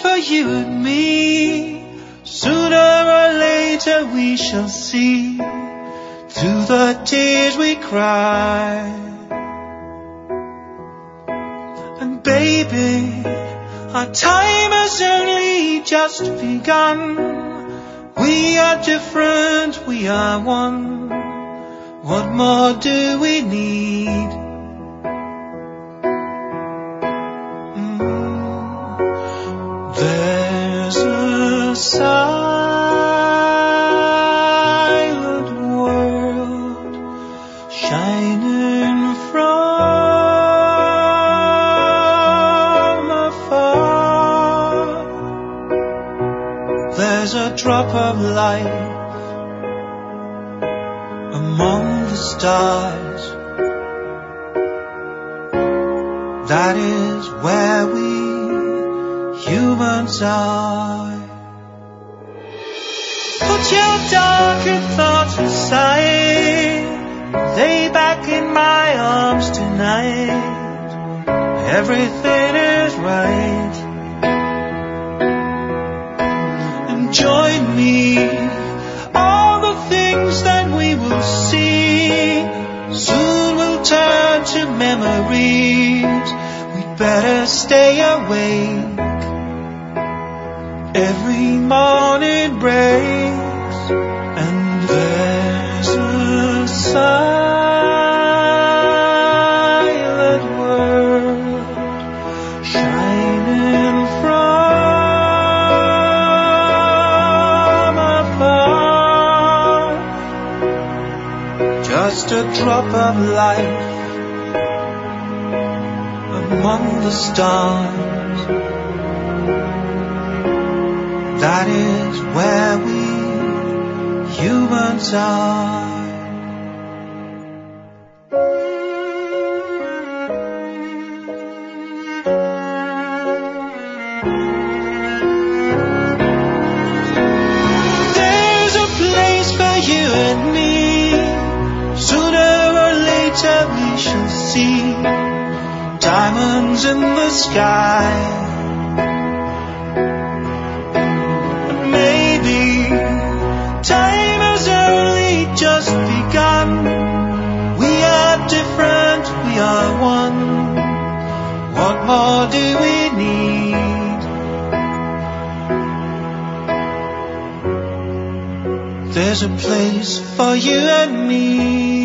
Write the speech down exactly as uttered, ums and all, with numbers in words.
for you and me. Sooner or later we shall see through the tears we cry. And baby, our time has only just begun. We are different, we are one. What more do we need? Mm. There's a silent world shining from afar. There's a drop of light among the stars. That is where we humans are. Put your darker thoughts aside. Lay back in my arms tonight. Everything is right. And join me. All the things that we will see soon will turn to memories. We'd better stay awake. Every morning breaks, and there's a silent world shining from afar. Just a drop of light among the stars. That is where we humans are. There's a place for you and me. Sooner or later we shall see diamonds in the sky. Time has only just begun. We are different, we are one. What more do we need? There's a place for you and me.